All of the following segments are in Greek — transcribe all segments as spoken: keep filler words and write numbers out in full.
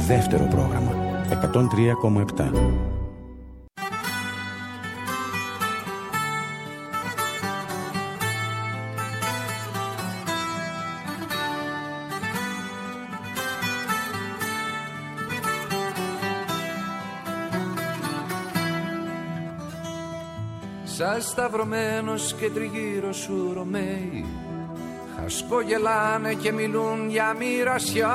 δεύτερο πρόγραμμα εκατόν τρία κόμμα επτά. Σαν σταυρωμένος και τριγύρω σου Ρωμαίοι χασκογελάνε και μιλούν για μοιρασιά.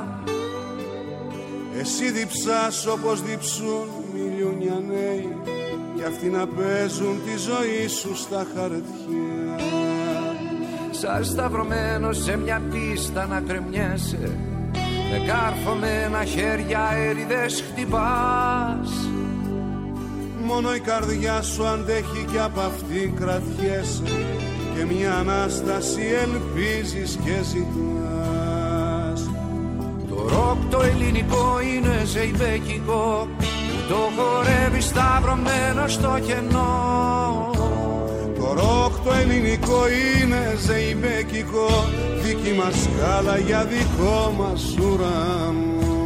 Εσύ διψάς όπως διψούν μιλιούνια νέοι κι αυτοί να παίζουν τη ζωή σου στα χαρτιά. Σαν σταυρωμένος σε μια πίστα να κρεμιέσαι με κάρφωμένα χέρια έρηδες χτυπάς. Μόνο η καρδιά σου αντέχει κι απ' αυτήν κρατιέσαι και μια Ανάσταση ελπίζεις και ζητάς. Το ροκ το ελληνικό είναι ζεϊμπέκικο που το χορεύει σταυρωμένο στο κενό. Το ροκ το ελληνικό είναι ζεϊμπέκικο, δική μας σκάλα για δικό μας ουρανό.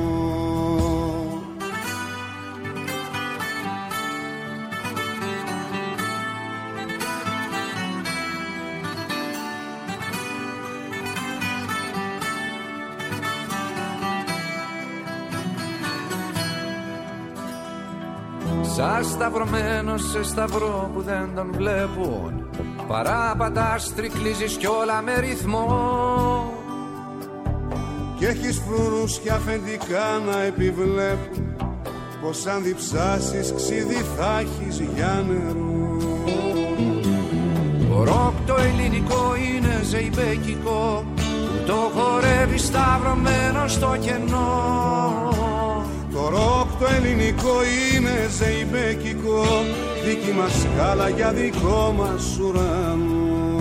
Σαν σταυρωμένος σε σταυρό που δεν τον βλέπουν, παράπατας, τρικλίζεις κι όλα με ρυθμό. Κι έχεις φρούρους κι αφεντικά να επιβλέπουν πως αν διψάσεις ξύδι θα έχεις για νερό. Το ροκ το ελληνικό είναι ζεϊμπέκικο που το χορεύει σταυρωμένο στο κενό. Το ροκ το ελληνικό είναι ζεϊμπέκικο, δική μας σκάλα για δικό μας ουρανό.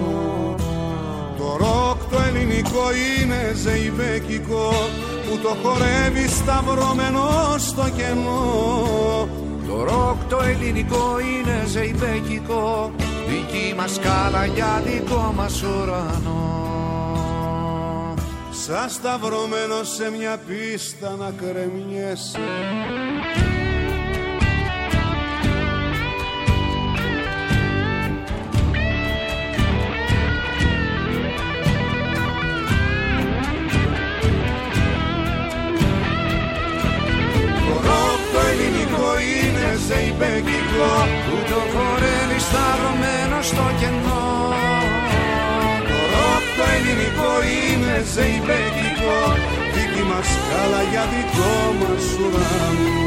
Το ροκ το ελληνικό είναι ζεϊμπέκικο που το χορεύει σταυρωμένο στο κενό. Το ροκ το ελληνικό είναι ζεϊμπέκικο, δική μας σκάλα για δικό μας ουρανό. Σαν σταυρωμένο σε μια πίστα να κρεμιέσαι Το ροκ το ελληνικό είναι ζεϊμπέκικο που το χορεύει σταυρωμένο στο κενό. Το ελληνικό είναι ζεϊμπέκικο, δική μας σκάλα για δικό μας ουρανό.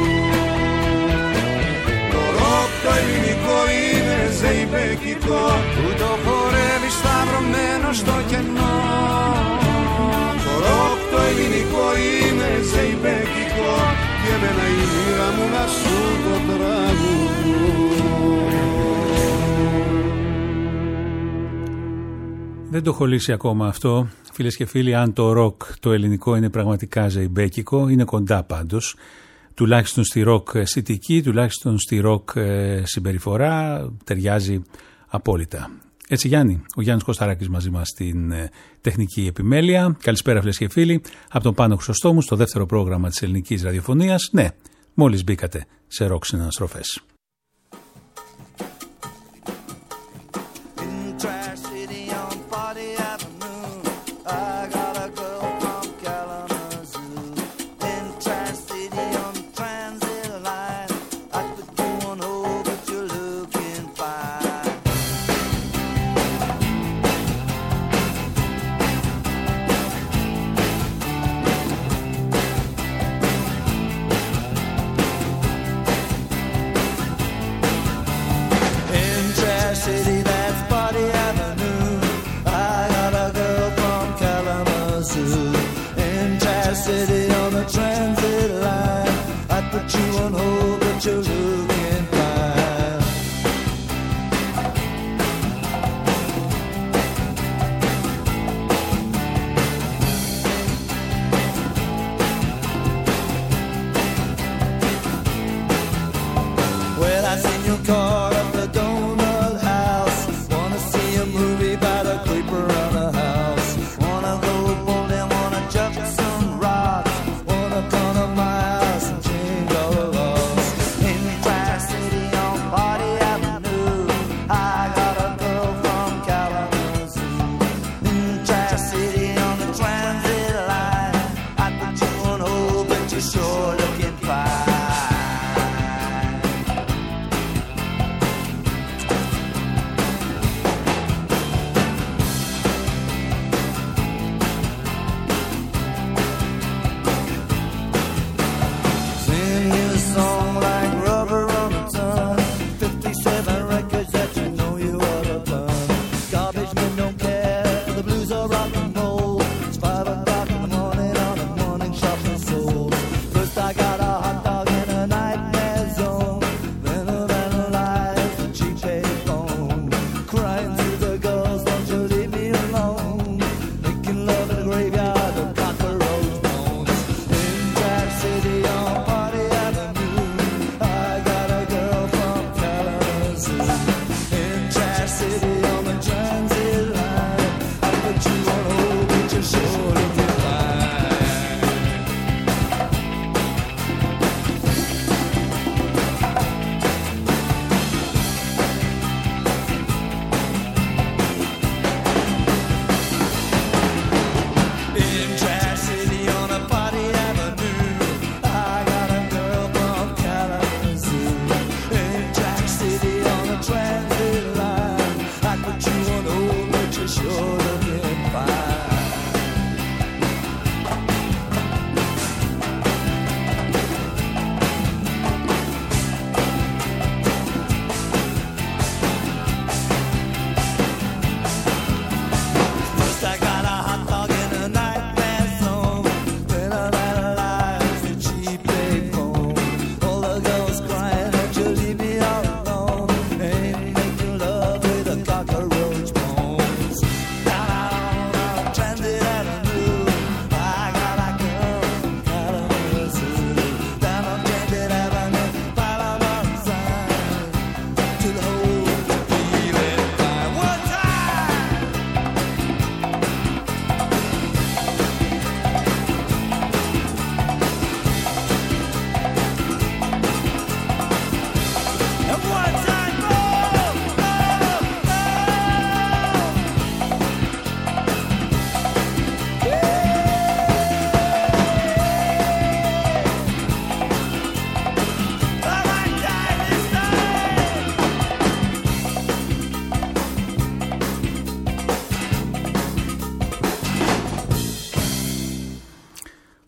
Το ροκ το ελληνικό είναι ζεϊμπέκικο που το χορεύει σταυρωμένο στο κενό. Το ροκ το ελληνικό είναι ζεϊμπέκικο και εμένα η μοίρα μου να σου το τραγουδώ. Δεν το έχω λύσει ακόμα αυτό, φίλες και φίλοι, αν το ροκ το ελληνικό είναι πραγματικά ζεϊμπέκικο, είναι κοντά πάντως, τουλάχιστον στη ροκ αισθητική, τουλάχιστον στη ροκ ε, συμπεριφορά, ταιριάζει απόλυτα. Έτσι Γιάννη, ο Γιάννης Κωσταράκης μαζί μας στην ε, τεχνική επιμέλεια. Καλησπέρα φίλες και φίλοι, από τον Πάνο Χρυσοστόμου στο δεύτερο πρόγραμμα της ελληνικής ραδιοφωνίας. Ναι, μόλις μπήκατε σε ροκ συναναστροφές. Wanna go bowling, wanna jump some rocks, wanna come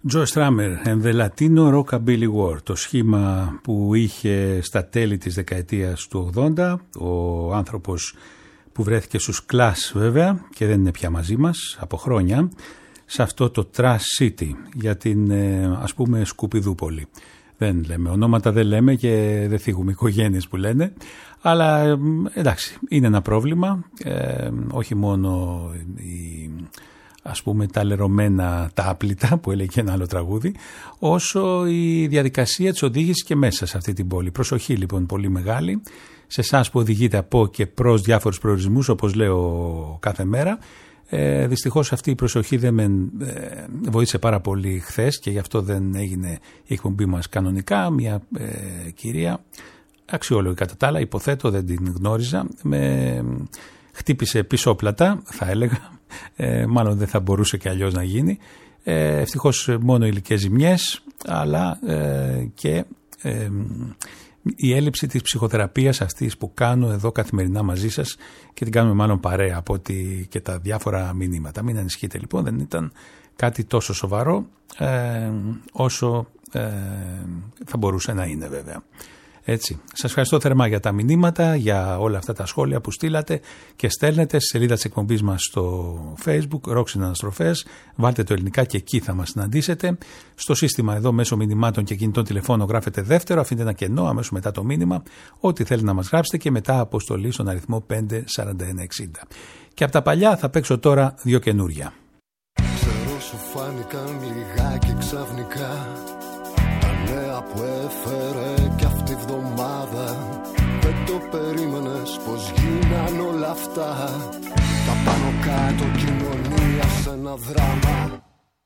Joe Strummer and the Latino Rockabilly War, το σχήμα που είχε στα τέλη της δεκαετίας του ογδόντα ο άνθρωπος που βρέθηκε στους Clash βέβαια και δεν είναι πια μαζί μας από χρόνια, σε αυτό το Trash City για την ας πούμε Σκουπιδούπολη. Δεν λέμε ονόματα, δεν λέμε και δεν θίγουμε οικογένειες που λένε, αλλά εντάξει είναι ένα πρόβλημα, ε, όχι μόνο η, ας πούμε τα λερωμένα τα άπλυτα που έλεγε ένα άλλο τραγούδι, όσο η διαδικασία της οδήγησης και μέσα σε αυτή την πόλη. Προσοχή λοιπόν πολύ μεγάλη σε εσάς που οδηγείτε από και προς διάφορους προορισμούς, όπως λέω κάθε μέρα. Ε, δυστυχώς αυτή η προσοχή δεν με ε, βοήθησε πάρα πολύ χθες και γι' αυτό δεν έγινε η εκπομπή μας κανονικά. Μια ε, κυρία αξιόλογη κατά τα άλλα, υποθέτω, δεν την γνώριζα, με χτύπησε πισόπλατα θα έλεγα, ε, μάλλον δεν θα μπορούσε και αλλιώς να γίνει. Ε, ευτυχώς μόνο υλικές ζημιές, αλλά ε, και ε, η έλλειψη της ψυχοθεραπείας αυτής που κάνω εδώ καθημερινά μαζί σας και την κάνουμε μάλλον παρέα από ότι και τα διάφορα μηνύματα. Μην ανησυχείτε λοιπόν, δεν ήταν κάτι τόσο σοβαρό ε, όσο ε, θα μπορούσε να είναι βέβαια. Έτσι. Σας ευχαριστώ θερμά για τα μηνύματα, για όλα αυτά τα σχόλια που στείλατε και στέλνετε στη σελίδα της εκπομπής μας στο Facebook, Rock Συναναστροφές. Βάλτε το ελληνικά και εκεί θα μας συναντήσετε. Στο σύστημα εδώ μέσω μηνυμάτων και κινητών τηλεφώνων γράφετε δεύτερο, αφήνετε ένα κενό αμέσως μετά το μήνυμα, ό,τι θέλει να μας γράψετε και μετά αποστολή στον αριθμό πέντε σαράντα ένα εξήντα. Και από τα παλιά θα παίξω τώρα δύο καινούρια. Ξέρω σου φάνηκαν λιγάκι ξαφνικά τα νέα που έφερε κι αυτή βδομάδα. Δεν το περίμενες πως γίναν όλα αυτά. Τα πάνω κάτω κοινωνία σε ένα δράμα.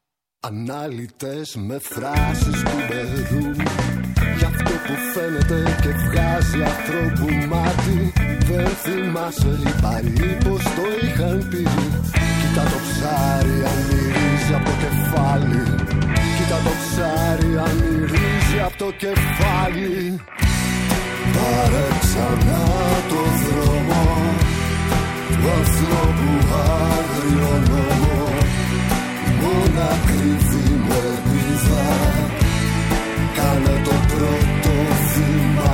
Ανάλυτες με φράσεις που μπερδούν. Γι' αυτό που φαίνεται και βγάζει ανθρώπου μάτι. Δεν θυμάσαι οι παλιοί πως το είχαν πει. Κοίτα το ψάρι αν μυρίζει από το κεφάλι. Κοίτα το ψάρι αν μυρίζει από το κεφάλι. Πάρε ξανά το δρόμο του ανθρώπου άγριο νόμο. Μόνα κρύβει μου ελπίδα. Κάνε το πρώτο βήμα.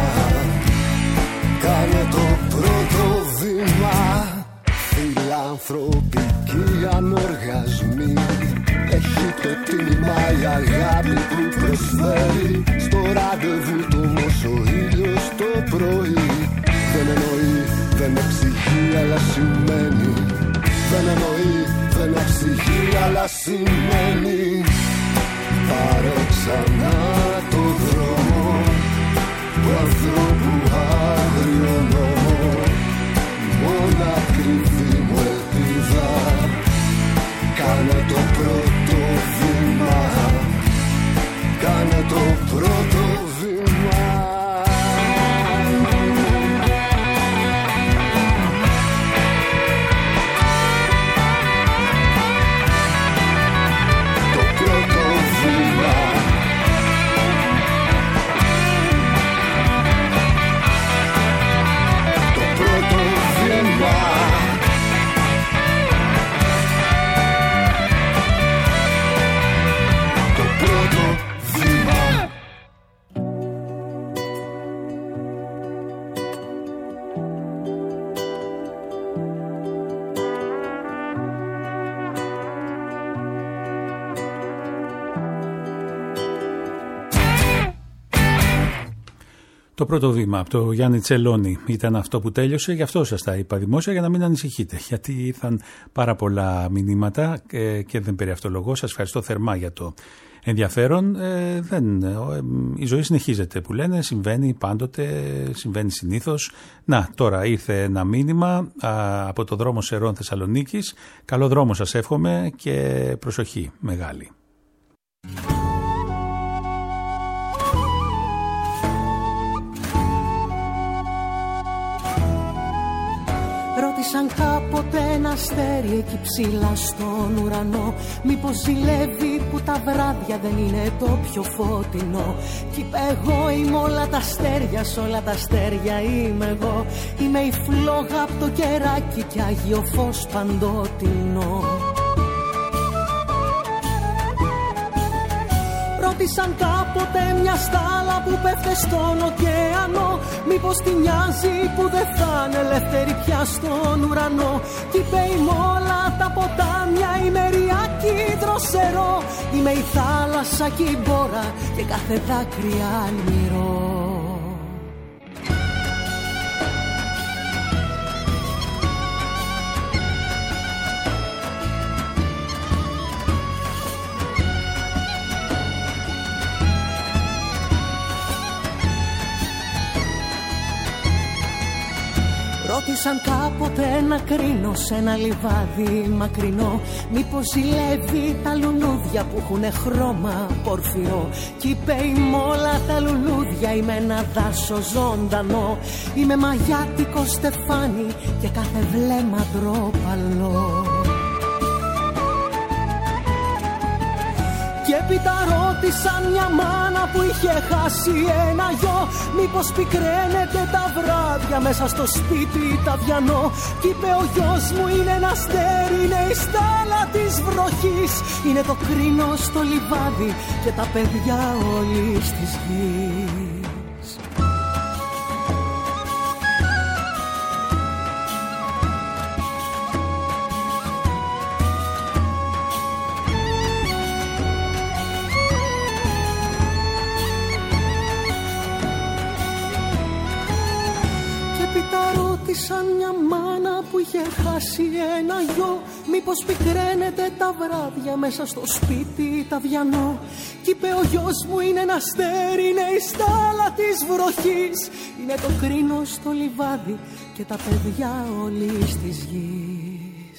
Κάνε το πρώτο βήμα. Φιλανθρωπικοί ανοργασμοί. Έχει το τίμημα η αγάπη που προσφέρει. Στο ραντεβού του όμως ο ήλιος το πρωί. Δεν εννοεί, δεν εξηγεί αλλά σημαίνει. Δεν εννοεί, δεν εξηγεί αλλά σημαίνει. Πάρε ξανά το δρόμο του ανθρώπου άγριο νόμο. Μόνα κρυφή μου ελπίδα. Κάνε το πρώτο βήμα. Κάνε το πρώτο βήμα. Το πρώτο βήμα. Το πρώτο βήμα. Το πρώτο βήμα από το Γιάννη Τσελώνη ήταν αυτό που τέλειωσε, γι' αυτό σας τα είπα δημόσια για να μην ανησυχείτε, γιατί ήρθαν πάρα πολλά μηνύματα και, και δεν περιαυτολογώ. Σας ευχαριστώ θερμά για το ενδιαφέρον. Ε, δεν, ε, η ζωή συνεχίζεται που λένε, συμβαίνει πάντοτε, συμβαίνει συνήθως. Να, τώρα ήρθε ένα μήνυμα α, από το δρόμο Σερών Θεσσαλονίκης. Καλό δρόμο σας εύχομαι και προσοχή μεγάλη. Σαν κάποτε ένα αστέρι εκεί ψηλά στον ουρανό. Μήπως ζηλεύει που τα βράδια δεν είναι το πιο φωτεινό. Κι είπε εγώ είμαι όλα τα αστέρια, σ' όλα τα αστέρια είμαι εγώ. Είμαι η φλόγα απ' το κεράκι κι άγιο φως παντοτινό. Ρώτησαν κάποτε μια στάλα που πέφτει στον ωκεανό, μήπως τη νοιάζει που δεν θα είναι ελεύθερη πια στον ουρανό. Κι είπε είμαι όλα τα ποτάμια, είμαι ριακή δροσερό, είμαι η θάλασσα και η μπόρα και κάθε δάκρυ αλμυρό. Ρώτησαν κάποτε ένα κρίνο σε ένα λιβάδι μακρινό, μήπως ζηλεύει τα λουλούδια που έχουνε χρώμα πορφυρό. Κι είπε είμαι όλα τα λουλούδια, είμαι ένα δάσο ζωντανό, είμαι μαγιάτικο στεφάνι και κάθε βλέμμα ντρόπαλο. Και έπειτα ρώτησαν μια μάνα που είχε χάσει ένα γιο, μήπως πικραίνεται τα βράδια μέσα στο σπίτι ταβιανό. Κι είπε ο γιος μου είναι ένα αστέρι, είναι η στάλα της βροχής, είναι το κρίνο στο λιβάδι και τα παιδιά όλης της γης. Σαν μια μάνα που είχε χάσει ένα γιο, μήπως πικραίνεται τα βράδια μέσα στο σπίτι ταβιανό. Κι είπε ο γιος μου είναι ένα αστέρι, είναι η στάλα της βροχής, είναι το κρίνο στο λιβάδι και τα παιδιά όλης της γης.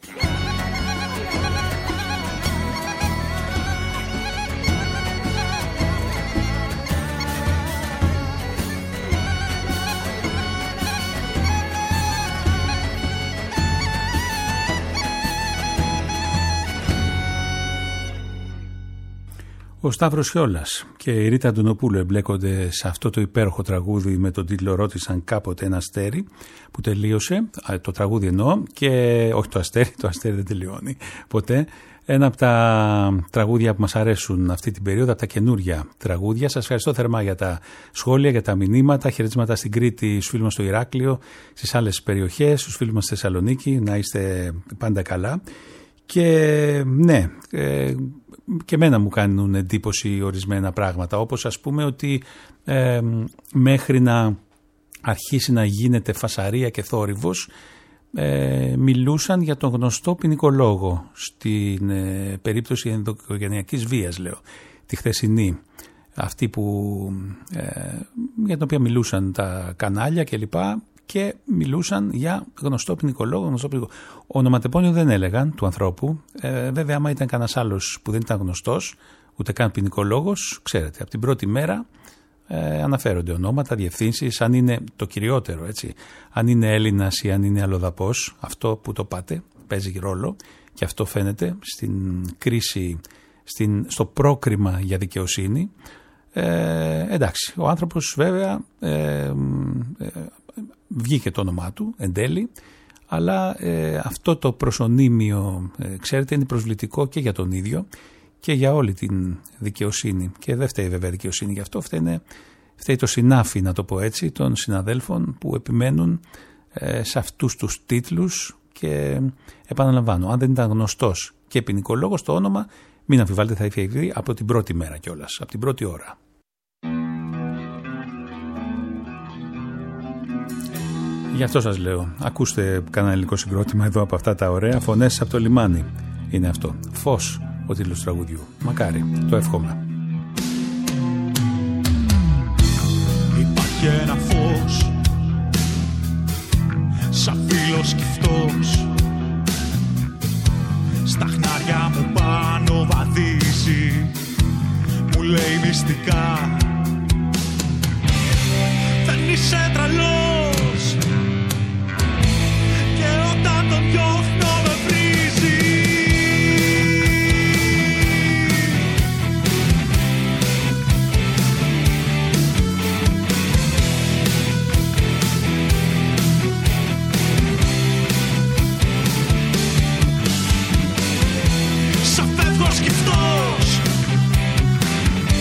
Ο Σταύρος Χιόλας και η Ρίτα Αντωνοπούλου εμπλέκονται σε αυτό το υπέροχο τραγούδι με τον τίτλο «Ρώτησαν κάποτε ένα αστέρι» που τελείωσε, το τραγούδι εννοώ, και όχι το αστέρι, το αστέρι δεν τελειώνει ποτέ. Ένα από τα τραγούδια που μας αρέσουν αυτή την περίοδο, από τα καινούργια τραγούδια. Σας ευχαριστώ θερμά για τα σχόλια, για τα μηνύματα, χαιρετίσματα στην Κρήτη, στους φίλους μας στο Ηράκλειο, στις άλλες περιοχές, στους φίλους μας στη Θεσσαλονίκη, να είστε πάντα καλά. Και ναι, ε, και εμένα μου κάνουν εντύπωση ορισμένα πράγματα, όπως ας πούμε ότι ε, μέχρι να αρχίσει να γίνεται φασαρία και θόρυβος ε, μιλούσαν για τον γνωστό ποινικολόγο στην ε, περίπτωση ενδοοικογενειακής βίας, λέω, τη χθεσινή, αυτή που, ε, για την οποία μιλούσαν τα κανάλια κλπ. Και μιλούσαν για γνωστό ποινικολόγο. Γνωστό ποινικολόγο. Ονοματεπώνυμο δεν έλεγαν του ανθρώπου. Ε, βέβαια, άμα ήταν κανένας άλλος που δεν ήταν γνωστός, ούτε καν ποινικολόγος, ξέρετε, από την πρώτη μέρα ε, αναφέρονται ονόματα, διευθύνσεις, αν είναι το κυριότερο, έτσι, αν είναι Έλληνας ή αν είναι αλλοδαπός, αυτό που το πάτε παίζει ρόλο και αυτό φαίνεται στην κρίση, στην, στο πρόκριμα για δικαιοσύνη. Ε, εντάξει, ο άνθρωπος βέβαια ε, ε, βγήκε το όνομά του εν τέλει, αλλά ε, αυτό το προσωνύμιο, ε, ξέρετε, είναι προσβλητικό και για τον ίδιο και για όλη την δικαιοσύνη. Και δεν φταίει βέβαια δικαιοσύνη γι' αυτό, φταίνε, φταίει το συνάφι, να το πω έτσι, των συναδέλφων που επιμένουν ε, σε αυτούς τους τίτλους. Και επαναλαμβάνω, αν δεν ήταν γνωστός και ποινικολόγος το όνομα, μην αμφιβάλλετε, θα είχε βγει από την πρώτη μέρα κιόλας, από την πρώτη ώρα. Γι' αυτό σας λέω, ακούστε κανένα ελληνικό συγκρότημα εδώ από αυτά τα ωραία, φωνές από το λιμάνι. Είναι αυτό, Φως, ο τίτλος του τραγουδιού. Μακάρι, το εύχομαι. Υπάρχει ένα φως, σαν φίλος σκυφτός, στα χνάρια μου πάνω βαδίζει, μου λέει μυστικά, δεν είσαι τρελός, και όταν τον διώχνω με βρίζει. Σαν φεύγω σκυφτός,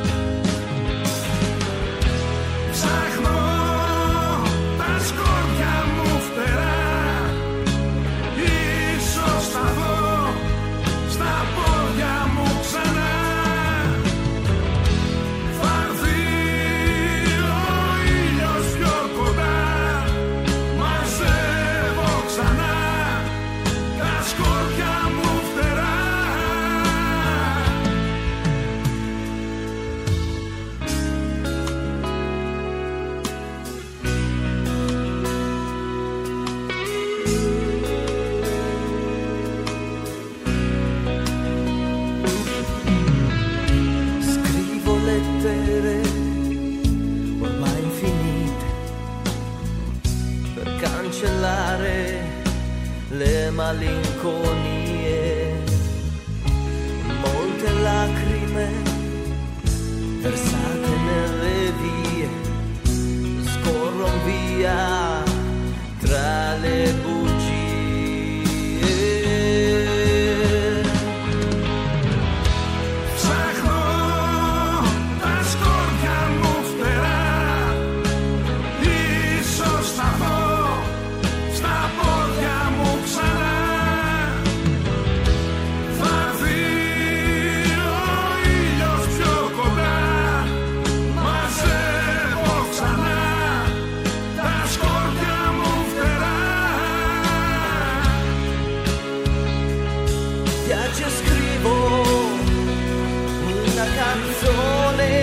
cancellare le malinconie, molte lacrime versate nelle vie scorrono via tra le bugie. Ψάχνω τα σκόρπια μου φτερά, ίσως θα δω στα πόδια μου ξανά. Θα έρθει ο ήλιος πιο κοντά, μαζεύω ξανά τα σκόρπια μου φτερά. Piace scrivo una canzone,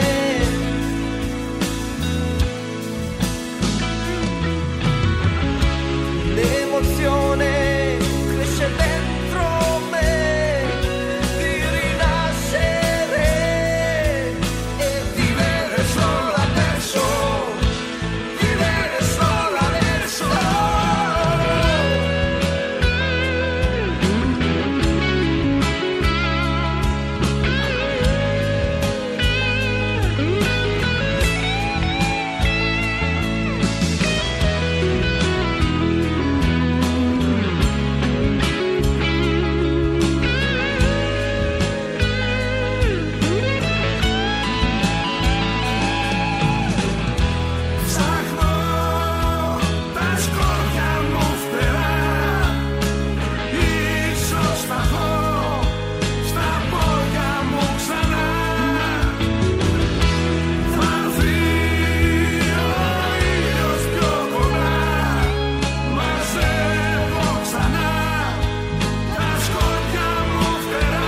l'emozione cresce dentro me di rinascere e vivere solo adesso, vivere solo adesso. Ψάχνω τα σκόρπια μου φτερά, ίσως θα δω στα πόδια μου ξανά. Θα έρθει ο ήλιος πιο κοντά, μαζεύω ξανά τα σκόρπια μου φτερά.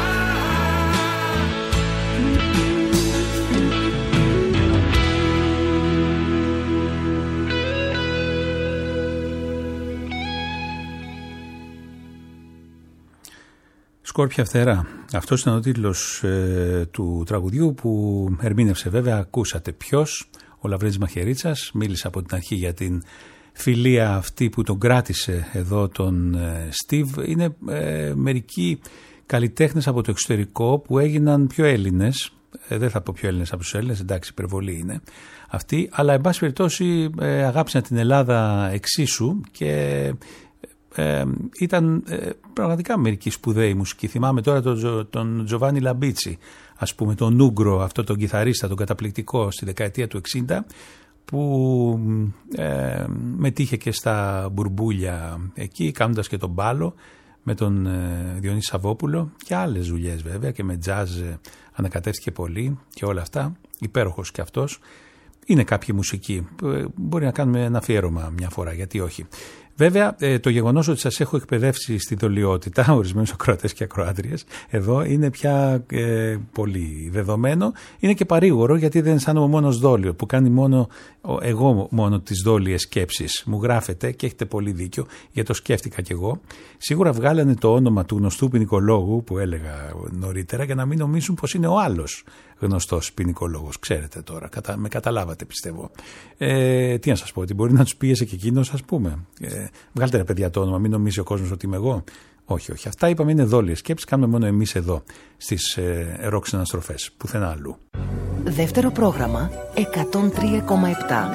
Σκόρπια φτερά. Αυτός ήταν ο τίτλος ε, του τραγουδιού που ερμήνευσε, βέβαια ακούσατε ποιος, ο Λαβρέντης Μαχαιρίτσας. Μίλησε από την αρχή για την φιλία αυτή που τον κράτησε εδώ τον ε, Στίβ. Είναι ε, μερικοί καλλιτέχνες από το εξωτερικό που έγιναν πιο Έλληνες. Ε, δεν θα πω πιο Έλληνες από τους Έλληνες, εντάξει, υπερβολή είναι αυτή, αλλά εν πάση περιπτώσει ε, αγάπησαν την Ελλάδα εξίσου και Ε, ήταν ε, πραγματικά μερικοί σπουδαίοι μουσικοί. Θυμάμαι τώρα τον, τον Τζοβάνι Λαμπίτσι, ας πούμε, τον Ούγκρο, αυτό τον κιθαρίστα, τον καταπληκτικό στη δεκαετία του εξήντα, που ε, μετήχε και στα μπουρμπούλια εκεί, κάνοντας και τον μπάλο με τον ε, Διονύση Σαββόπουλο και άλλες δουλειές βέβαια, και με τζάζ ε, ανακατεύτηκε πολύ και όλα αυτά. Υπέροχος και αυτός. Είναι κάποιοι μουσικοί, ε, μπορεί να κάνουμε ένα αφιέρωμα μια φορά, γιατί όχι. Βέβαια, το γεγονός ότι σας έχω εκπαιδεύσει στη δολιότητα ορισμένους ακροατές και ακροάτριες εδώ είναι πια ε, πολύ δεδομένο. Είναι και παρήγορο, γιατί δεν αισθάνομαι μόνος δόλιο που κάνει μόνο εγώ μόνο τις δόλιες σκέψεις. Μου γράφετε και έχετε πολύ δίκιο, γιατί το σκέφτηκα κι εγώ. Σίγουρα βγάλανε το όνομα του γνωστού ποινικολόγου που έλεγα νωρίτερα, για να μην νομίζουν πως είναι ο άλλος γνωστός ποινικολόγος. Ξέρετε τώρα, κατα... με καταλάβατε πιστεύω. Ε, τι να σας πω, ότι μπορεί να τους πίεσε και εκείνος, ας πούμε. Ε, βγάλτε ρε παιδιά το όνομα, μην νομίζει ο κόσμος ότι είμαι εγώ. Όχι, όχι. Αυτά είπαμε είναι δόλιες σκέψεις, κάνουμε μόνο εμείς εδώ στις ε, ροκ συναστροφές, πουθενά αλλού. Δεύτερο πρόγραμμα εκατόν τρία κόμμα επτά.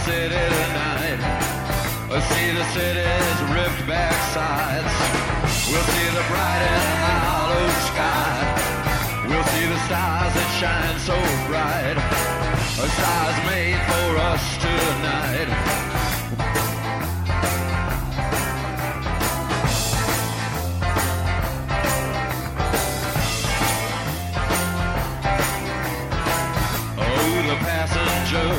city tonight. We'll see the city's ripped back sides. We'll see the bright and hollow sky. We'll see the stars that shine so bright. A stars made for us tonight. Oh, the passenger,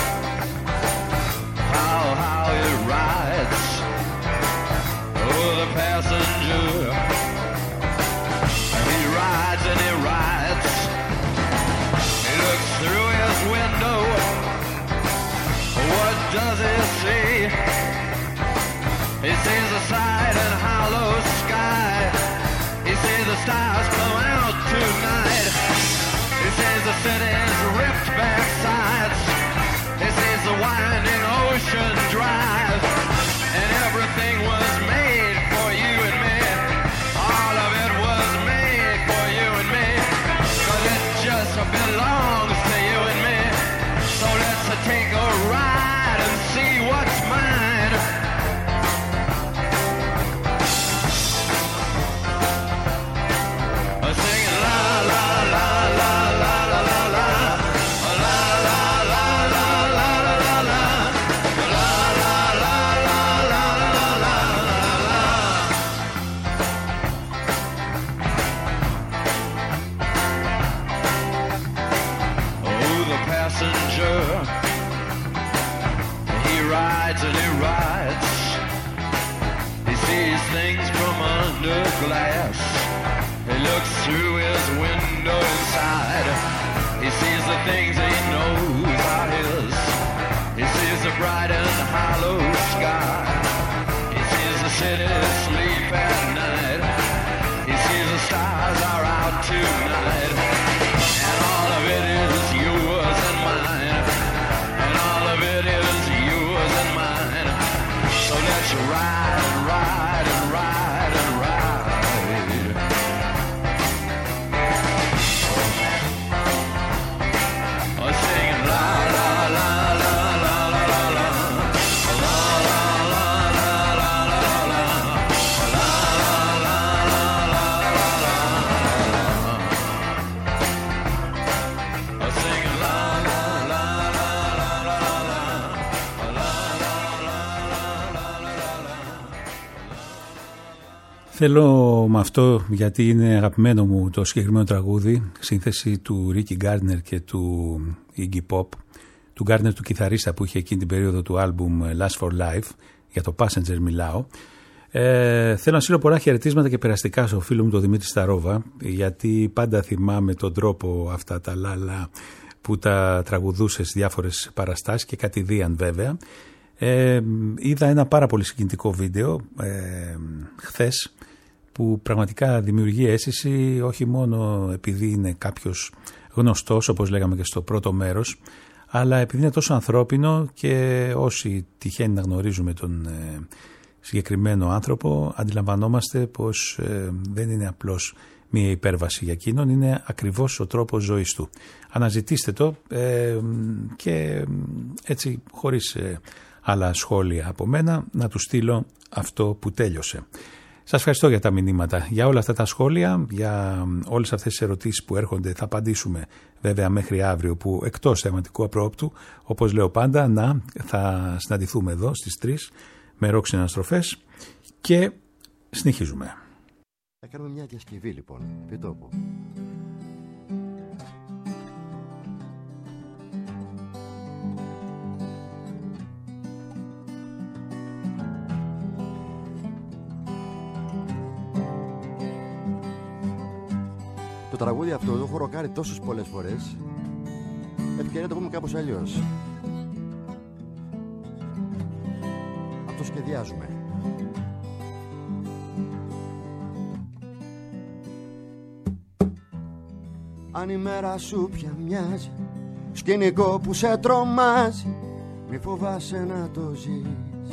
how, how it rides. Oh, the passenger, he rides and he rides. He looks through his window. What does he see? He sees the side and hollow sky. He sees the stars come out tonight. He sees the city's ripped back sides. He sees the winding ocean drive. And everything was made for you and me. All of it was made for you and me. Cause it just belongs to you and me. So let's take a ride and see what's mine. Singing la la la la la la la la. He rides and he rides. He sees things from under glass. He looks through his window inside. He sees the things he knows are his. He sees the bright and hollow sky. He sees the city sleep at night. He sees the stars are out tonight. And all of it is yours and mine. And all of it is yours and mine. So let's ride and ride and ride and ride. Oh, singing la la la la la la la la. La la la la la la la. La la la la la la la. Oh, singing la la la la la la la. La la la la la la. Θέλω με αυτό, γιατί είναι αγαπημένο μου το συγκεκριμένο τραγούδι, σύνθεση του Ricky Gardner και του Iggy Pop, του Gardner του κιθαρίστα που είχε εκείνη την περίοδο του άλμπουμ Last for Life, για το Passenger μιλάω. Ε, θέλω να στείλω πολλά χαιρετίσματα και περαστικά στο φίλο μου τον Δημήτρη Σταρόβα, γιατί πάντα θυμάμαι τον τρόπο αυτά τα λάλα που τα τραγουδούσε σε διάφορες παραστάσεις και κατηδίαν βέβαια. Ε, είδα ένα πάρα πολύ συγκινητικό βίντεο ε, χθες, που πραγματικά δημιουργεί αίσθηση, όχι μόνο επειδή είναι κάποιος γνωστός όπως λέγαμε και στο πρώτο μέρος, αλλά επειδή είναι τόσο ανθρώπινο και όσοι τυχαίνει να γνωρίζουμε τον ε, συγκεκριμένο άνθρωπο αντιλαμβανόμαστε πως ε, δεν είναι απλώς μία υπέρβαση για εκείνον, είναι ακριβώς ο τρόπος ζωής του. Αναζητήστε το ε, και έτσι χωρίς ε, άλλα σχόλια από μένα να του στείλω αυτό που τέλειωσε. Σας ευχαριστώ για τα μηνύματα, για όλα αυτά τα σχόλια, για όλες αυτές τις ερωτήσεις που έρχονται. Θα απαντήσουμε βέβαια μέχρι αύριο, που εκτός θεματικού απρόπτου, όπως λέω πάντα, να θα συναντηθούμε εδώ στις τρεις με ροκ συναναστροφές και συνεχίζουμε. Θα κάνουμε μια διασκευή λοιπόν, επιτόπου. Το τραγούδι αυτό το έχω ροκάρει τόσες πολλές φορές. Ευκαιρία να το πούμε κάπως αλλιώς. Αυτό σχεδιάζουμε. Αν η μέρα σου πια μοιάζει σκηνικό που σε τρομάζει, μη φοβάσαι να το ζεις.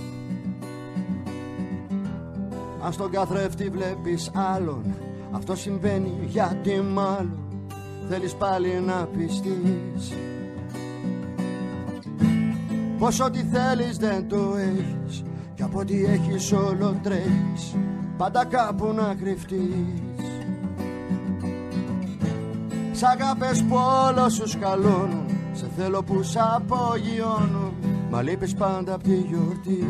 Αν στον καθρέφτη βλέπεις άλλον, αυτό συμβαίνει γιατί μάλλον θέλεις πάλι να πιστείς πως ό,τι θέλεις δεν το έχεις κι από ό,τι έχεις όλο τρέχεις πάντα κάπου να κρυφτείς. Σ' αγάπες που όλο σου σκαλώνουν, σε θέλω που σ' απογειώνουν, μα λείπεις πάντα απ' τη γιορτή.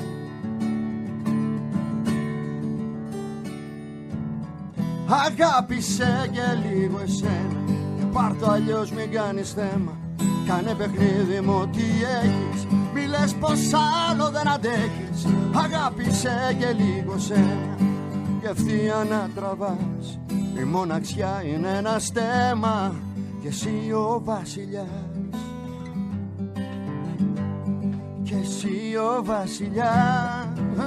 Αγάπησε και λίγο εσένα και πάρ' το, αλλιώς μην κάνεις θέμα. Κάνε παιχνίδι μου ό,τι έχεις, μη λες πως άλλο δεν αντέχεις. Αγάπησε και λίγο εσένα και ευθεία να τραβάς. Η μοναξιά είναι ένα στέμα και εσύ ο βασιλιάς. Και εσύ ο βασιλιάς.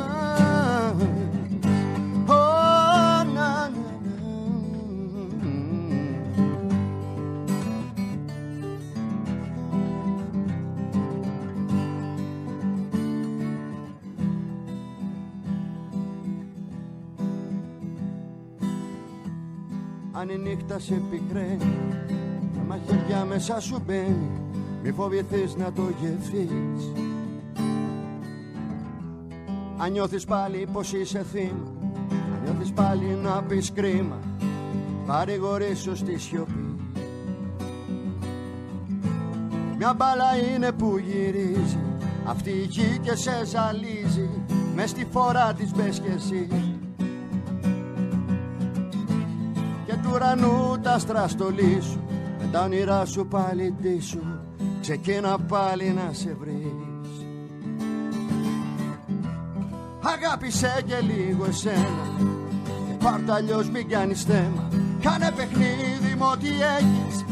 Αν η νύχτα σε πικραίνει, τα μαχαιριά μέσα σου μπαίνει, μη φοβηθείς να το γευθείς. Αν νιώθεις πάλι πως είσαι θύμα, αν νιώθεις πάλι να πεις κρίμα, παρηγορήσου στη σιωπή. Μια μπάλα είναι που γυρίζει, αυτή η γη και σε ζαλίζει, μες στη φορά της μπες κι εσύ. Του ουρανού τα στραστολίσου, με τα όνειρά σου πάλι ντύσου, ξεκίνα πάλι να σε βρεις. Αγάπησε και λίγο εσένα και πάρ' το, αλλιώς μην κάνεις θέμα. Κάνε παιχνίδι με ό,τι έχεις.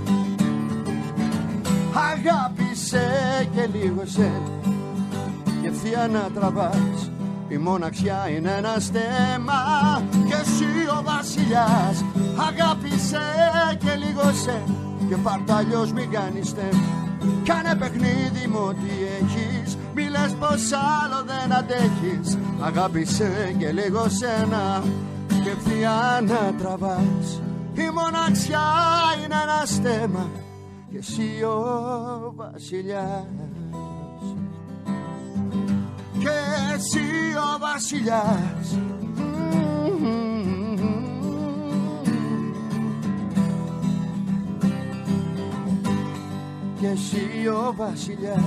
Αγάπησε και λίγο εσένα και ευθεία να τραβάς. Η μοναξιά είναι ένα στέμα και εσύ ο βασιλιάς. Αγάπησε και λίγο εσένα και πάρ' το, αλλιώς μην κάνεις θέμα. Κάνε παιχνίδι με ό,τι έχεις, μη λες πως άλλο δεν αντέχεις. Αγάπησε και λίγο εσένα και ευθεία να τραβάς. Η μοναξιά είναι ένα στέμα και εσύ ο βασιλιάς. Και εσύ ο βασιλιάς. Και εσύ ο βασιλιάς.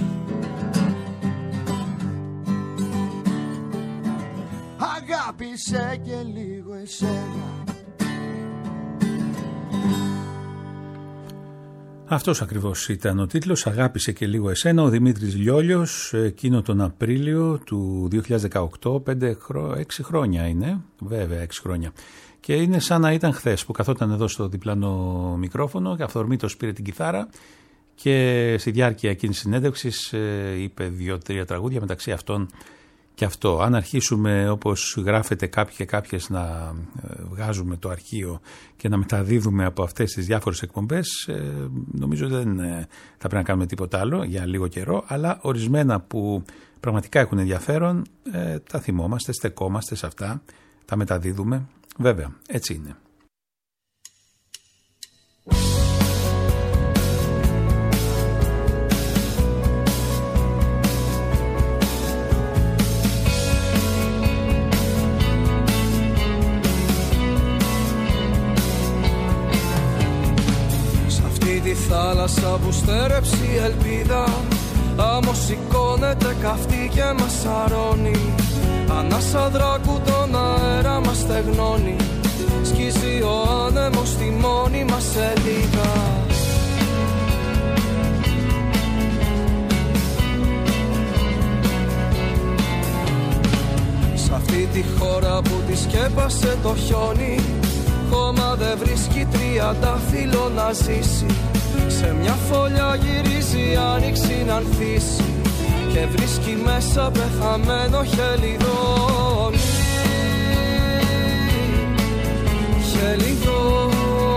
Αγάπησε και λίγο εσένα. Αυτός ακριβώς ήταν ο τίτλος, αγάπησε και λίγο εσένα, ο Δημήτρης Λιόλιος, εκείνο τον Απρίλιο του δύο χιλιάδες δεκαοκτώ, πέντε, έξι χρόνια είναι, βέβαια έξι χρόνια. Και είναι σαν να ήταν χθες που καθόταν εδώ στο διπλανό μικρόφωνο και αυθορμήτως πήρε την κιθάρα και στη διάρκεια εκείνης της συνέντευξης είπε δύο-τρία τραγούδια, μεταξύ αυτών και αυτό. Αν αρχίσουμε όπως γράφεται κάποιοι και κάποιες να βγάζουμε το αρχείο και να μεταδίδουμε από αυτές τις διάφορες εκπομπές, νομίζω δεν θα πρέπει να κάνουμε τίποτα άλλο για λίγο καιρό, αλλά ορισμένα που πραγματικά έχουν ενδιαφέρον τα θυμόμαστε, στεκόμαστε σε αυτά, τα μεταδίδουμε. Βέβαια, έτσι είναι. Τη θάλασσα που στέρεψε η ελπίδα, άμμος σηκώνεται καυτή και μας σαρώνει. Ανάσα δράκου τον αέρα μας στεγνώνει, σκίζει ο άνεμος στη μόνη μας σελίδα. Σ' αυτή τη χώρα που τη σκέπασε το χιόνι, χώμα δεν βρίσκει τριαντάφυλλο να ζήσει. Σε μια φωλιά γυρίζει άνοιξη να ανθίσει και βρίσκει μέσα πεθαμένο χελιδόνι. Χελιδόνι.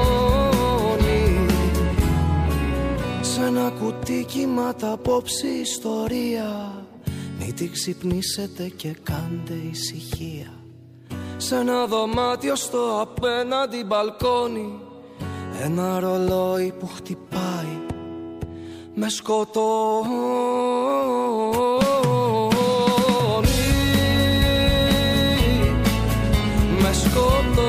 Σ' ένα κουτί κοιμάται απόψε ιστορία, μη τη ξυπνήσετε και κάντε ησυχία. Σ' ένα δωμάτιο στο απέναντι μπαλκόνι, ένα ρολόι που χτυπάει με σκοτώνει. Με σκοτώνει.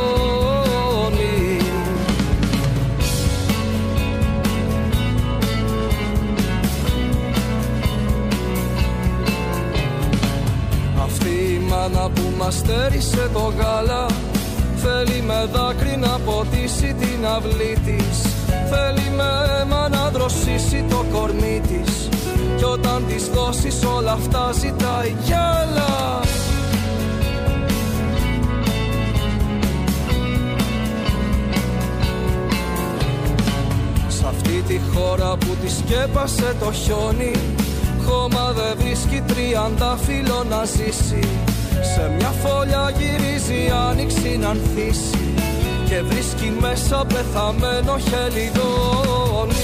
Αυτή η μάνα που μας στέρισε το γάλα θέλει με δάκρυ να ποτίσει την αυλή της. Θέλει με αίμα να δροσίσει το κορμί της. Κι όταν της δώσεις όλα αυτά ζητάει γυάλα. Σ' αυτή τη χώρα που τη σκέπασε το χιόνι, χώμα δεν βρίσκει τριαντάφυλλο να ζήσει. Σε μια φωλιά γυρίζει άνοιξη να ανθίσει και βρίσκει μέσα πεθαμένο χελιδόνι.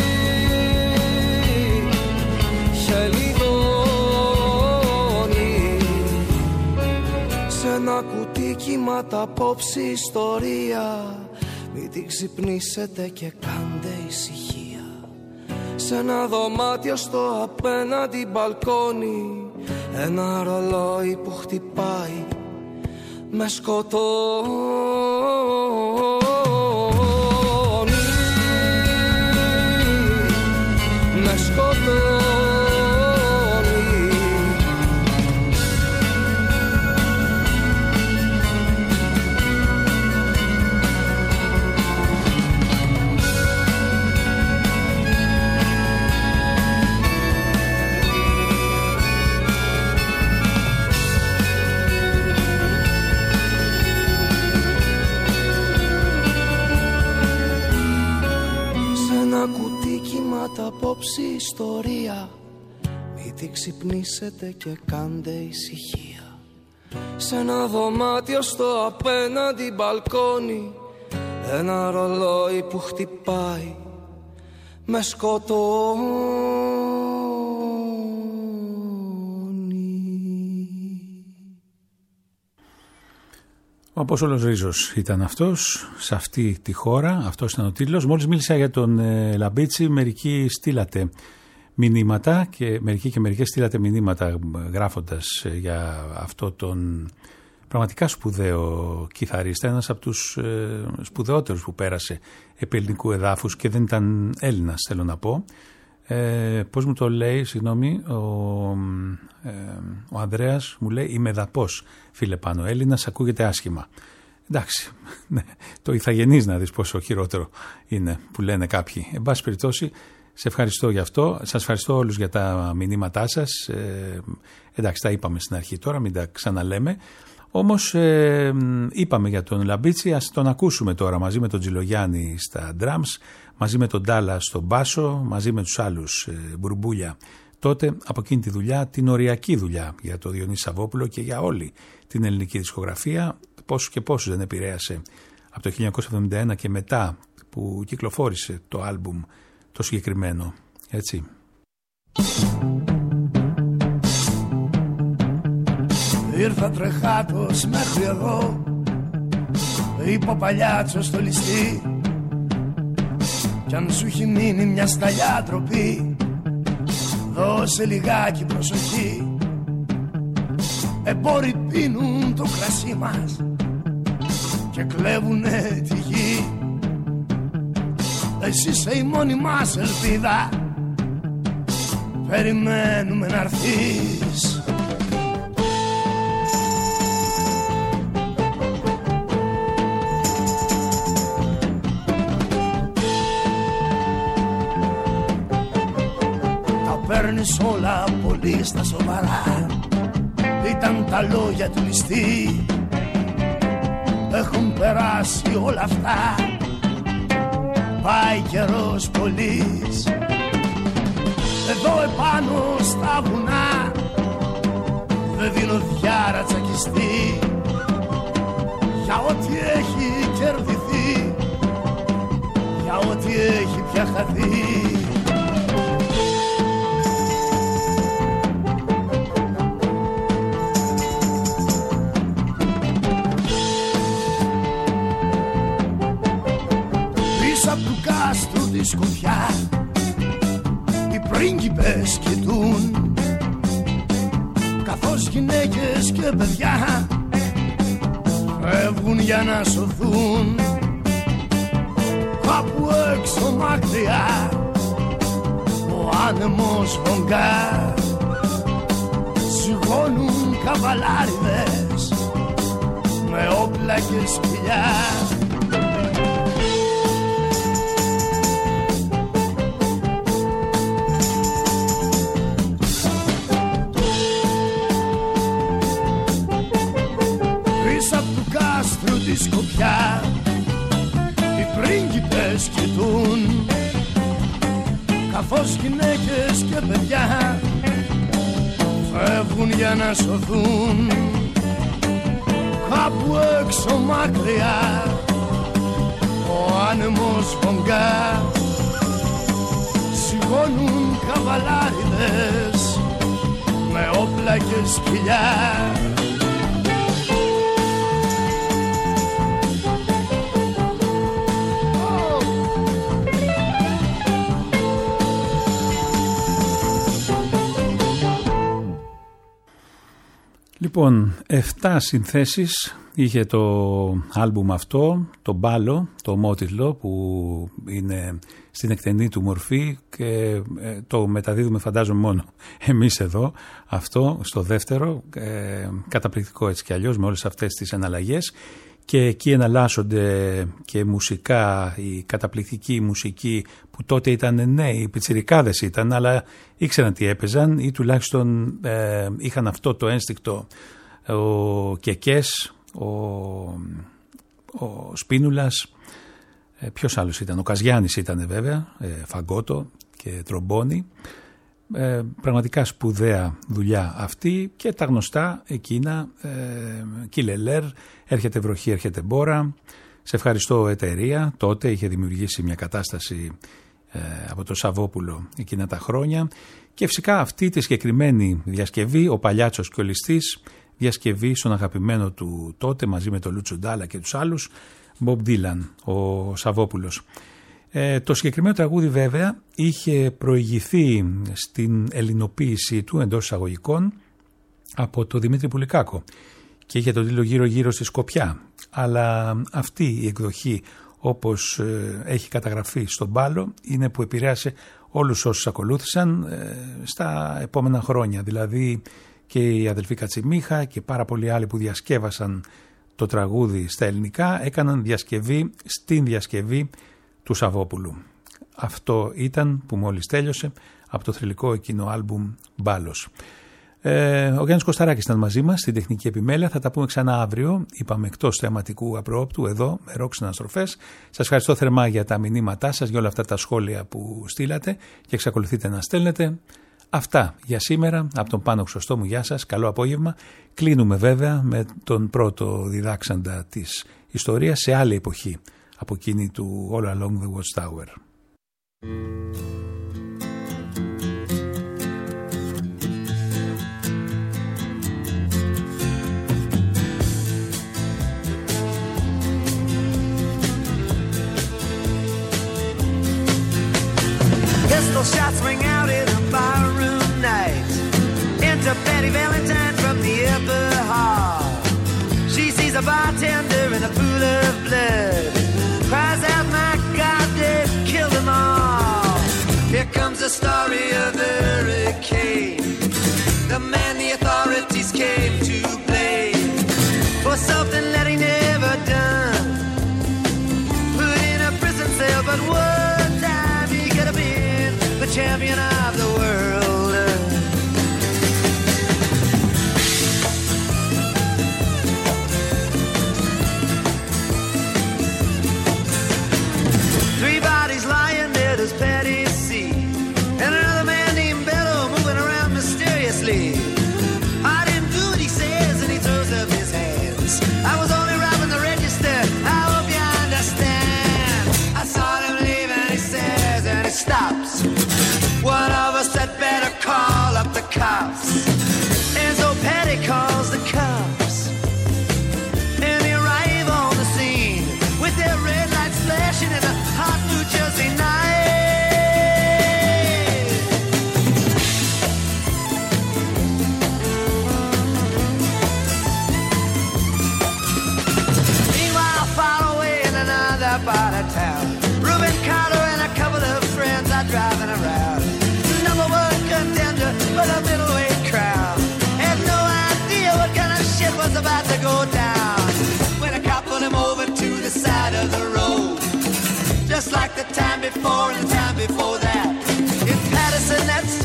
Χελιδόνι. Σε ένα κουτί κοιμάται απόψη ιστορία. Μην την ξυπνήσετε και κάντε ησυχία. Σε ένα δωμάτιο στο απέναντι μπαλκόνι ένα ρολόι που χτυπάει με σκοτώνει. Με σκοτώνει. Απόψη ιστορία. Μην την ξυπνήσετε και κάντε ησυχία. Σε ένα δωμάτιο στο απέναντι μπαλκόνι ένα ρολόι που χτυπάει με σκοτώνει. Ο Απόστολος Ρίζος ήταν αυτός, σε αυτή τη χώρα, αυτός ήταν ο τίτλος. Μόλις μίλησα για τον ε, Λαμπίτσι, μερικοί στείλατε μηνύματα και μερικοί και μερικές στείλατε μηνύματα γράφοντας ε, για αυτό τον πραγματικά σπουδαίο κιθαρίστα, ένας από τους ε, σπουδαιότερους που πέρασε επί ελληνικού εδάφους και δεν ήταν Έλληνας, θέλω να πω. Ε, πώς μου το λέει, συγγνώμη, ο, ε, ο Ανδρέας μου λέει είμαι δαπός φίλε πάνω, Έλληνας ακούγεται άσχημα. Εντάξει, ναι, το ηθαγενής να δεις πόσο χειρότερο είναι που λένε κάποιοι. Εν πάση περιπτώσει, σε ευχαριστώ για αυτό, σας ευχαριστώ όλους για τα μηνύματά σας. Ε, εντάξει, τα είπαμε στην αρχή τώρα, μην τα ξαναλέμε. Όμως ε, είπαμε για τον Λαμπίτσι, ας τον ακούσουμε τώρα μαζί με τον Τζιλογιάννη στα drums, μαζί με τον Ντάλα στον μπάσο, μαζί με τους άλλους ε, μπουρμπούλια. Τότε από εκείνη τη δουλειά, την οριακή δουλειά για τον Διονύση Σαββόπουλο και για όλη την ελληνική δισκογραφία, πόσους και πόσους δεν επηρέασε από το χίλια εννιακόσια εβδομήντα ένα και μετά που κυκλοφόρησε το άλμπουμ το συγκεκριμένο, έτσι. Ήρθα τρεχάτος μέχρι εδώ, είπε ο παλιάτσος στο ληστή, κι αν σου έχει μείνει μια σταλιά ντροπή, δώσε λιγάκι προσοχή. Εμπόροι πίνουν το κρασί μας και κλέβουνε τη γη. Εσύ είσαι η μόνη μας ελπίδα, περιμένουμε να έρθεις. Παίρνεις όλα πολύ στα σοβαρά, ήταν τα λόγια του ληστή. Έχουν περάσει όλα αυτά, πάει καιρός πολύς. Εδώ επάνω στα βουνά δεν δίνω διάρα τσακιστή για ό,τι έχει κερδιθεί, για ό,τι έχει πια χαθεί. Σκουφιά καθώς γυναίκες και παιδιά φεύγουν για να σωθούν κάπου έξω μακριά. Ο άνεμος βογκά, σιγώνουν καβαλάριδες με όπλα και σκυλιά. Πίσω απ' του κάστρου τη σκοπιά οι πρίγκιπες κοιτούν καθώς γυναίκες και παιδιά φεύγουν για να σωθούν κάπου έξω μακριά. Ο άνεμος βογκά, σιγώνουν καβαλάριδες με όπλα και σκυλιά. Λοιπόν, εφτά συνθέσεις είχε το άλμπουμ αυτό, το μπάλο, το ομότιτλο που είναι στην εκτενή του μορφή και το μεταδίδουμε φαντάζομαι μόνο εμείς εδώ, αυτό στο δεύτερο, ε, καταπληκτικό έτσι κι αλλιώς με όλες αυτές τις εναλλαγές και εκεί εναλλάσσονται και μουσικά, η καταπληκτική μουσική που τότε ήταν νέοι, οι πιτσιρικάδες ήταν, αλλά ήξεραν τι έπαιζαν ή τουλάχιστον ε, είχαν αυτό το ένστικτο. Ο Κεκές, ο, ο Σπίνουλας, ε, ποιος άλλος ήταν, ο Καζιάννης ήταν βέβαια, ε, φαγκότο και τρομπόνι. Ε, πραγματικά σπουδαία δουλειά αυτή και τα γνωστά εκείνα, ε, Κιλελέρ, έρχεται βροχή, έρχεται μπόρα, σε ευχαριστώ εταιρεία, τότε είχε δημιουργήσει μια κατάσταση ε, από το Σαββόπουλο εκείνα τα χρόνια και φυσικά αυτή τη συγκεκριμένη διασκευή, ο Παλιάτσος και ο Ληστής, διασκευή στον αγαπημένο του τότε μαζί με τον Λούτσο Ντάλα και τους άλλους, Μπομπ Ντίλαν, ο Σαββόπουλος. Ε, το συγκεκριμένο τραγούδι βέβαια είχε προηγηθεί στην ελληνοποίησή του εντός εισαγωγικών από τον Δημήτρη Πουλικάκο και είχε τον τίτλο γύρω γύρω στη Σκοπιά, αλλά αυτή η εκδοχή όπως ε, έχει καταγραφεί στον μπάλο είναι που επηρέασε όλους όσους ακολούθησαν ε, στα επόμενα χρόνια, δηλαδή και η αδελφή Κατσιμίχα και πάρα πολλοί άλλοι που διασκεύασαν το τραγούδι στα ελληνικά έκαναν διασκευή στην διασκευή του Σαββόπουλου. Αυτό ήταν που μόλις τέλειωσε από το θρυλικό εκείνο άλμπουμ Μπάλος. Ε, ο Γιάννης Κωσταράκης ήταν μαζί μας στην τεχνική επιμέλεια. Θα τα πούμε ξανά αύριο. Είπαμε εκτός θεματικού απρόοπτου εδώ με ροκ συναστροφές. Σας ευχαριστώ θερμά για τα μηνύματά σας, για όλα αυτά τα σχόλια που στείλατε και εξακολουθείτε να στέλνετε. Αυτά για σήμερα από τον Πάνο Χρυσοστόμου. Γεια σας, καλό απόγευμα. Κλείνουμε βέβαια με τον πρώτο διδάξαντα της ιστορίας σε άλλη εποχή από εκείνη του All Along the Watchtower. Pistol shots ring out in a barroom night. Enter Betty Valentine from the upper hall. She sees a bartender in a pool of blood. Cries out, my God, they've killed them all. Here comes the story of the hurricane. The man the authorities came to blame for something that he never done. Put in a prison cell, but one time he could have been the champion of the world. Three bodies lying there, does Patty see? And another man named Bello moving around mysteriously.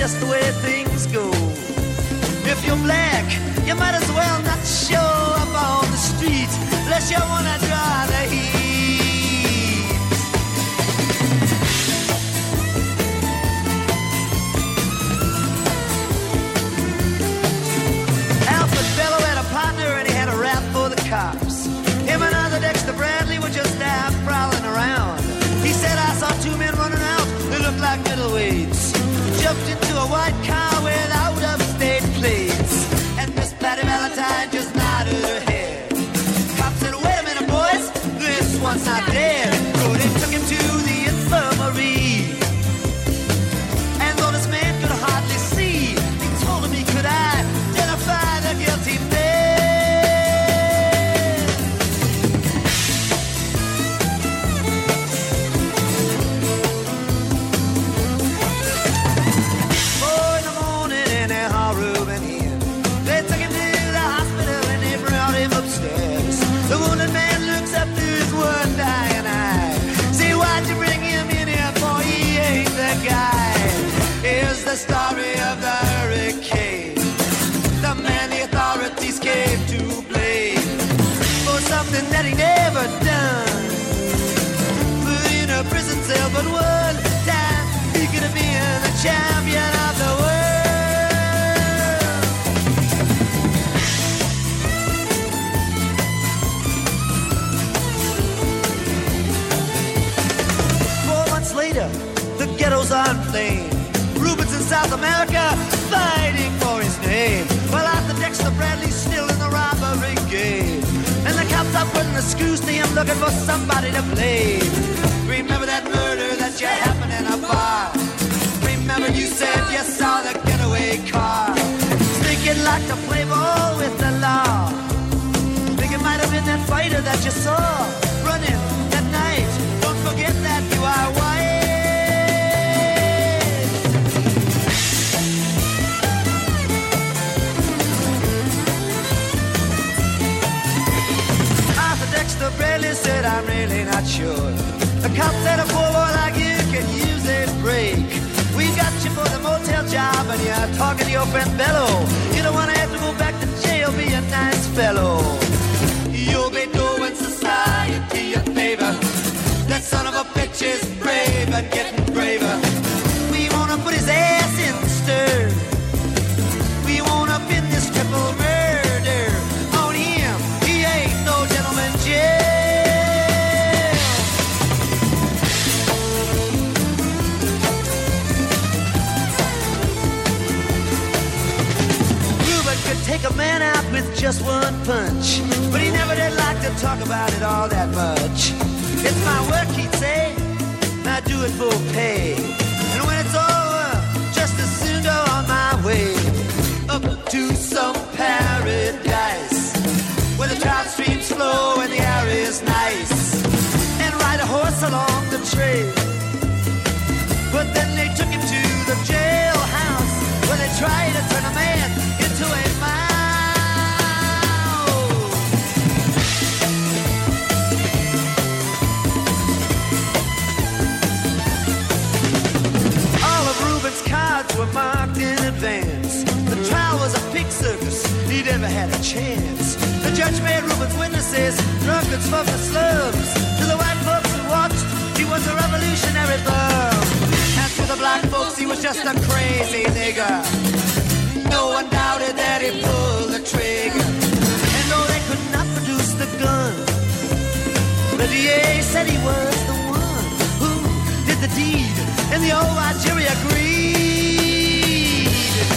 just the way things go. If you're black, you might as well not show up on the street unless you wanna draw the heat. Alfred Bellow had a partner and he had a rap for the cops. Him and other Dexter Bradley were just out prowling around. He said, I saw two men running out, they looked like middleweights. Jumped into a white car with out-of-state plates. And Miss Patty Valentine just nodded her head. Cop said, wait a minute, boys, this one's not dead. So they took him to the infirmary. And though this man could hardly see, he told him he could identify the guilty man. The wounded man looks up to his one dying eye. Say, why'd you bring him in here, boy? He ain't the guy. Here's the story of the hurricane. The man the authorities came to blame for something that he never done. Put in a prison cell, but one time he could have been the champion of the world. Later, the ghettos are inflamed. Rubens in South America fighting for his name. Well, Arthur Dexter Bradley's still in the robbery game. And the cops are putting the screws to him, looking for somebody to blame. Remember that murder that you happened in a bar. Remember you said you saw the getaway car. Think you'd like to play ball with the law. Think it might have been that fighter that you saw running that night. Don't forget that you are white. Dexter Bradley said, I'm really not sure. The cop said a poor boy like you can use a break. We got you for the motel job and you're talking to your friend Bello. You don't want to have to go back to jail, be a nice fellow. You'll be doing society a favor. That son of a bitch is brave and getting braver. We want to put his ass in the stir. We want to pin this triple murder on him. He ain't no gentleman jail. Reuben could take a man out with just one punch, but he never did like to talk about it all that much. It's my work, he'd say, I do it for pay. And when it's over, just as soon go on my way up to some paradise where the trout streams flow and the air is nice, and ride a horse along the trail. But then they took him to the jailhouse where they tried to turn a man into a mouse. All of Reuben's cards were marked in advance. The trial was a pig circus, he never had a chance. The judge made Reuben's witnesses drunkards from the slums. To the white folks who watched, he was a revolutionary bum. And to the black folks, he was just a crazy nigger. No one doubted that he pulled the trigger. And though they could not produce the gun, the D A said he was the one who did the deed. And the old white jury agreed.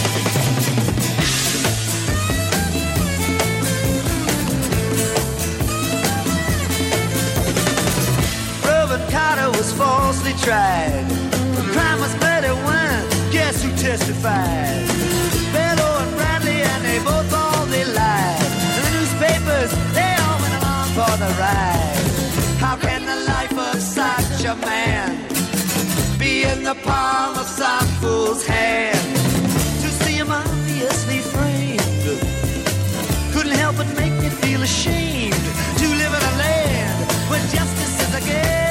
Reuben Carter was falsely tried. The crime was murder one. Guess who testified? Bellow and Bradley, and they both all they lied. And the newspapers, they all went along for the ride. How can the life of such a man be in the palm of some fool's hand? To see him obviously framed couldn't help but make me feel ashamed to live in a land where justice is a game.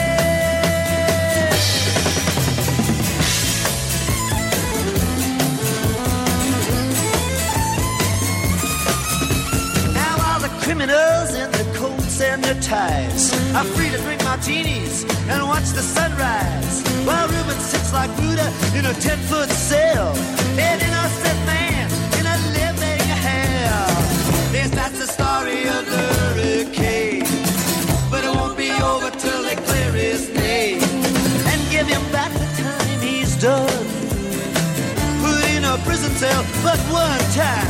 and their ties are free to drink martinis and watch the sunrise, while Reuben sits like Buddha in a ten-foot cell, an innocent man in a living hell. Yes, that's the story of the hurricane, but it won't be over till they clear his name and give him back the time he's done. Put in a prison cell but one time,